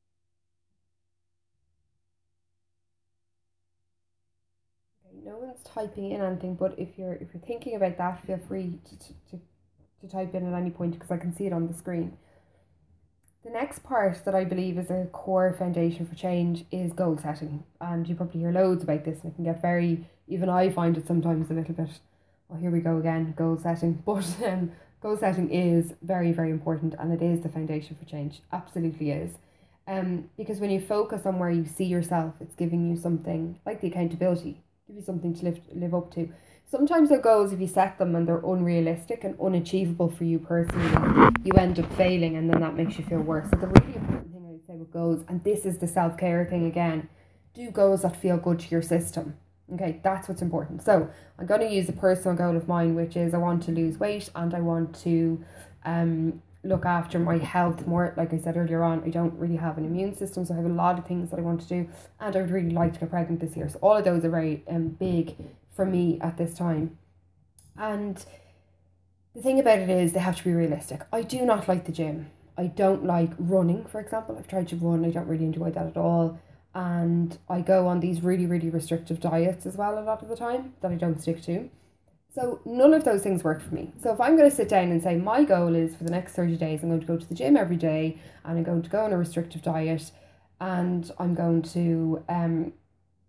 Okay, no one's typing in anything, but if you're if you're thinking about that, feel free to to, to type in at any point because I can see it on the screen. The next part that I believe is a core foundation for change is goal setting. And you probably hear loads about this and it can get very, even I find it sometimes a little bit, oh, here we go again, goal setting. But um, goal setting is very, very important and it is the foundation for change. Absolutely is. Um, because when you focus on where you see yourself, it's giving you something like the accountability, give you something to live, live up to. Sometimes they're goals, if you set them and they're unrealistic and unachievable for you personally, you end up failing and then that makes you feel worse. So the really important thing I would say with goals, and this is the self-care thing again, do goals that feel good to your system. Okay, that's what's important. So I'm going to use a personal goal of mine, which is I want to lose weight and I want to um look after my health more. Like I said earlier on, I don't really have an immune system, so I have a lot of things that I want to do, and I would really like to get pregnant this year. So all of those are very um big for me at this time. And the thing about it is they have to be realistic. I do not like the gym. I don't like running, for example. I've tried to run, I don't really enjoy that at all. And I go on these really, really restrictive diets as well a lot of the time that I don't stick to. So none of those things work for me. So if I'm going to sit down and say my goal is for the next thirty days, I'm going to go to the gym every day and I'm going to go on a restrictive diet and I'm going to um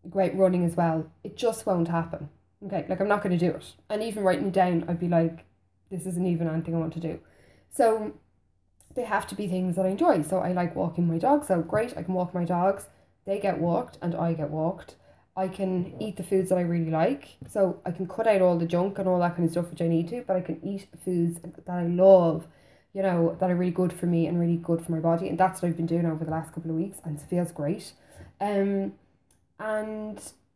great running as well. It just won't happen. Okay, like I'm not going to do it. And even writing it down, I'd be like, this isn't even anything I want to do. So they have to be things that I enjoy. So I like walking my dog. So great, I can walk my dogs. They get walked and I get walked. I can eat the foods that I really like. So I can cut out all the junk and all that kind of stuff which I need to, but I can eat foods that I love, you know, that are really good for me and really good for my body. And that's what I've been doing over the last couple of weeks and it feels great. Um, and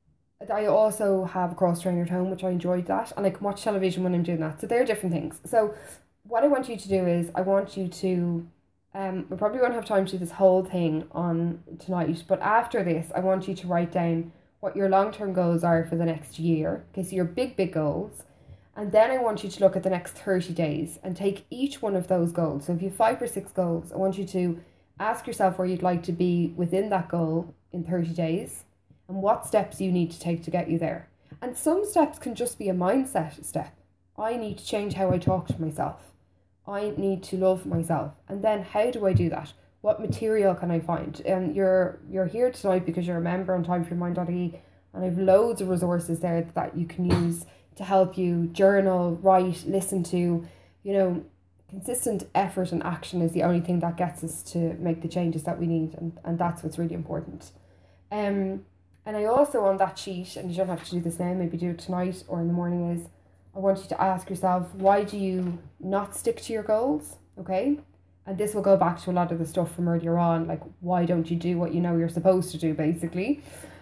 I also have a cross trainer at home, which I enjoyed that, and I can watch television when I'm doing that. So they're different things. So what I want you to do is I want you to um we probably won't have time to do this whole thing on tonight, but after this I want you to write down what your long term goals are for the next year. Okay, so your big, big goals. And then I want you to look at the next thirty days and take each one of those goals. So if you have five or six goals, I want you to ask yourself where you'd like to be within that goal in thirty days and what steps you need to take to get you there. And some steps can just be a mindset step. I need to change how I talk to myself. I need to love myself. And then how do I do that? What material can I find? And um, you're you're here tonight because you're a member on time for your mind dot I E, and I've loads of resources there that you can use to help you journal, write, listen to. You know, consistent effort and action is the only thing that gets us to make the changes that we need, and, and that's what's really important. Um, and I also on that sheet, and you don't have to do this now, maybe do it tonight or in the morning, is I want you to ask yourself, why do you not stick to your goals? Okay. And this will go back to a lot of the stuff from earlier on, like why don't you do what you know you're supposed to do, basically.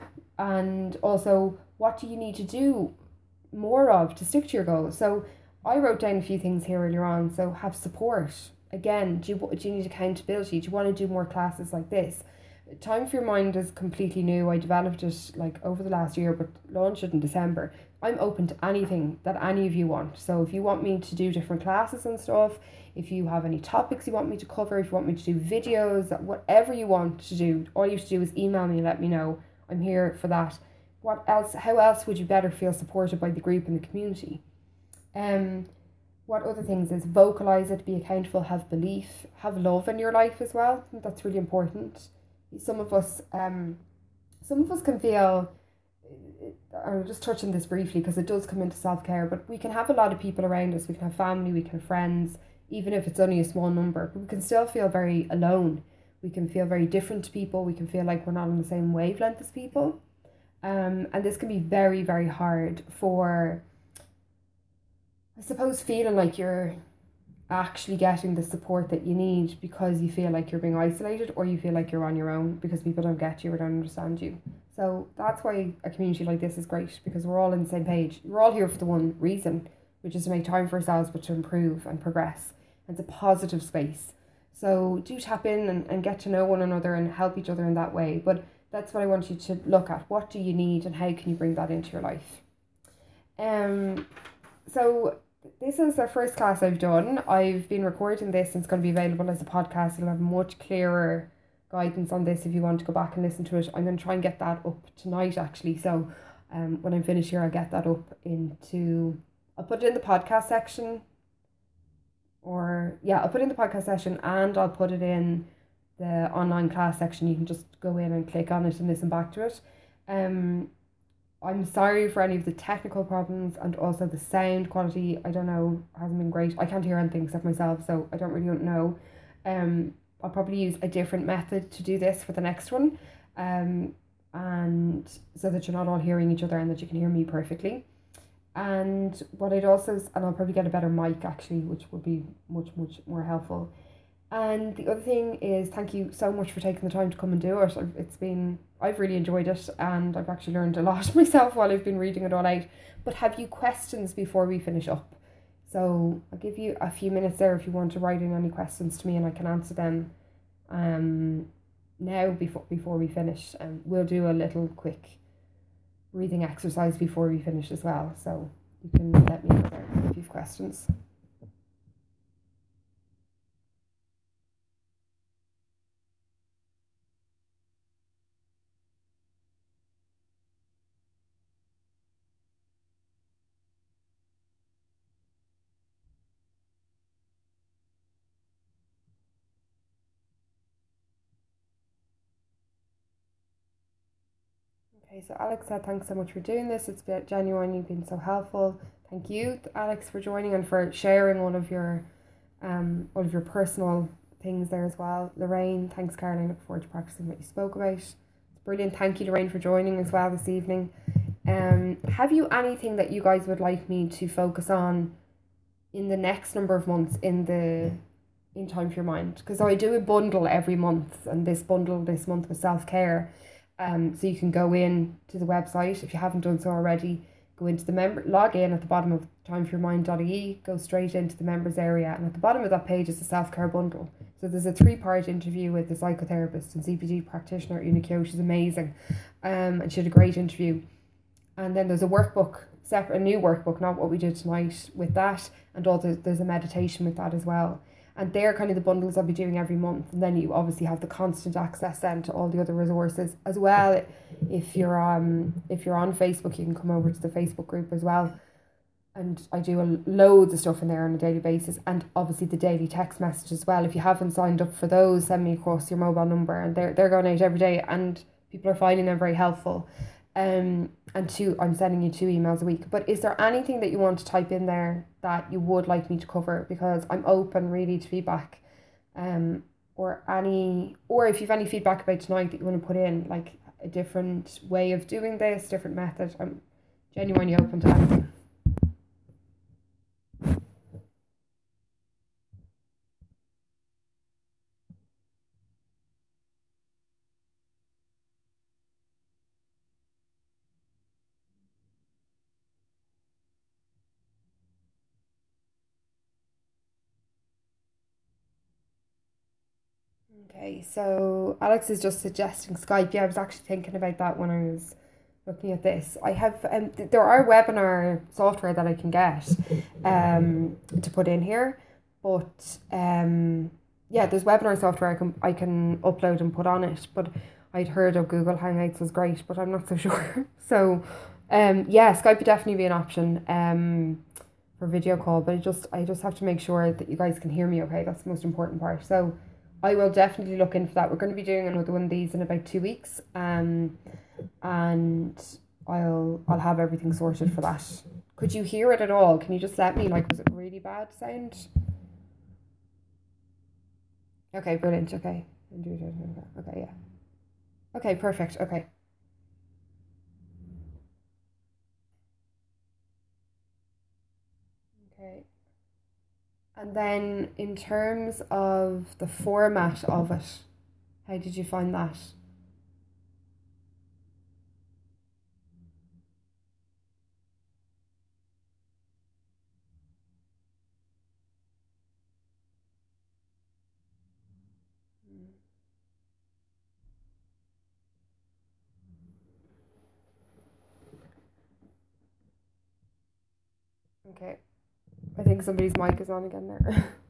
And also, what do you need to do more of to stick to your goals? So I wrote down a few things here earlier on. So have support. Again, do you, do you need accountability? Do you want to do more classes like this? Time for Your Mind is completely new. I developed it like over the last year, but launched it in December. I'm open to anything that any of you want. So if you want me to do different classes and stuff, if you have any topics you want me to cover, if you want me to do videos, whatever you want to do, all you have to do is email me and let me know. I'm here for that. What else? How else would you better feel supported by the group and the community? Um, what other things is vocalize it, be accountable, have belief, have love in your life as well. I think that's really important. Some of us, um, some of us can feel. I'm just touching this briefly because it does come into self care. But we can have a lot of people around us. We can have family. We can have friends. Even if it's only a small number, but we can still feel very alone. We can feel very different to people. We can feel like we're not on the same wavelength as people. Um, and this can be very, very hard for, I suppose, feeling like you're actually getting the support that you need because you feel like you're being isolated, or you feel like you're on your own because people don't get you or don't understand you. So that's why a community like this is great, because we're all on the same page. We're all here for the one reason, which is to make time for ourselves, but to improve and progress. It's a positive space. So do tap in and, and get to know one another and help each other in that way. But that's what I want you to look at. What do you need and how can you bring that into your life? Um, so this is the first class I've done. I've been recording this and it's going to be available as a podcast. It'll have much clearer guidance on this if you want to go back and listen to it. I'm going to try and get that up tonight actually. So um, when I'm finished here, I'll get that up into, I'll put it in the podcast section. Or yeah, I'll put it in the podcast section and I'll put it in the online class section. You can just go in and click on it and listen back to it. Um, I'm sorry for any of the technical problems and also the sound quality. I don't know, hasn't been great. I can't hear anything except myself, so I don't really know. Um, I'll probably use a different method to do this for the next one, um, and so that you're not all hearing each other and that you can hear me perfectly. And what I'd also, and I'll probably get a better mic actually, which would be much, much more helpful. And the other thing is, thank you so much for taking the time to come and do it. It's been, I've really enjoyed it and I've actually learned a lot myself while I've been reading it all out. But have you questions before we finish up? So I'll give you a few minutes there if you want to write in any questions to me and I can answer them um, now before, before we finish. And we'll do a little quick breathing exercise before we finish as well. So you can let me know there if you have questions. Okay, so Alex said, thanks so much for doing this. It's been genuine. You've been so helpful. Thank you, Alex, for joining and for sharing all of your, um, all of your personal things there as well. Lorraine, thanks, Caroline. Look forward to practicing what you spoke about. It's brilliant. Thank you, Lorraine, for joining as well this evening. Um, have you anything that you guys would like me to focus on in the next number of months in the in Time for Your Mind? Because I do a bundle every month, and this bundle this month was self-care. Um, so you can go in to the website if you haven't done so already. Go into the member, log in at the bottom of time for your mind dot I E, go straight into the members area, and at the bottom of that page is the self-care bundle. So there's a three-part interview with the psychotherapist and C B T practitioner Una Kyo. She's amazing, um, and she had a great interview. And then there's a workbook, separate, a new workbook, not what we did tonight, with that, and also there's a meditation with that as well. And they're kind of the bundles I'll be doing every month. And then you obviously have the constant access then to all the other resources as well. If you're um if you're on Facebook, you can come over to the Facebook group as well. And I do a, loads of stuff in there on a daily basis, and obviously the daily text message as well. If you haven't signed up for those, send me across your mobile number, and they're they're going out every day, and people are finding them very helpful. Um, and two, I'm sending you two emails a week. But is there anything that you want to type in there that you would like me to cover? Because I'm open really to feedback, um, or any, or if you've any feedback about tonight that you want to put in, like a different way of doing this, different method. I'm genuinely open to anything. Okay, so Alex is just suggesting Skype. Yeah, I was actually thinking about that when I was looking at this. I have um, th- there are webinar software that I can get um to put in here, but um yeah, there's webinar software I can I can upload and put on it. But I'd heard of Google Hangouts was great, but I'm not so sure. So um yeah, Skype would definitely be an option um for video call. But I just I just have to make sure that you guys can hear me okay. That's the most important part. So I will definitely look into that. We're going to be doing another one of these in about two weeks. Um, and I'll I'll have everything sorted for that. Could you hear it at all? Can you just let me, like, was it really bad sound? Okay, brilliant. Okay. Okay, yeah. Okay, perfect. Okay. Okay. And then in terms of the format of it, how did you find that? Okay. I think somebody's mic is on again there.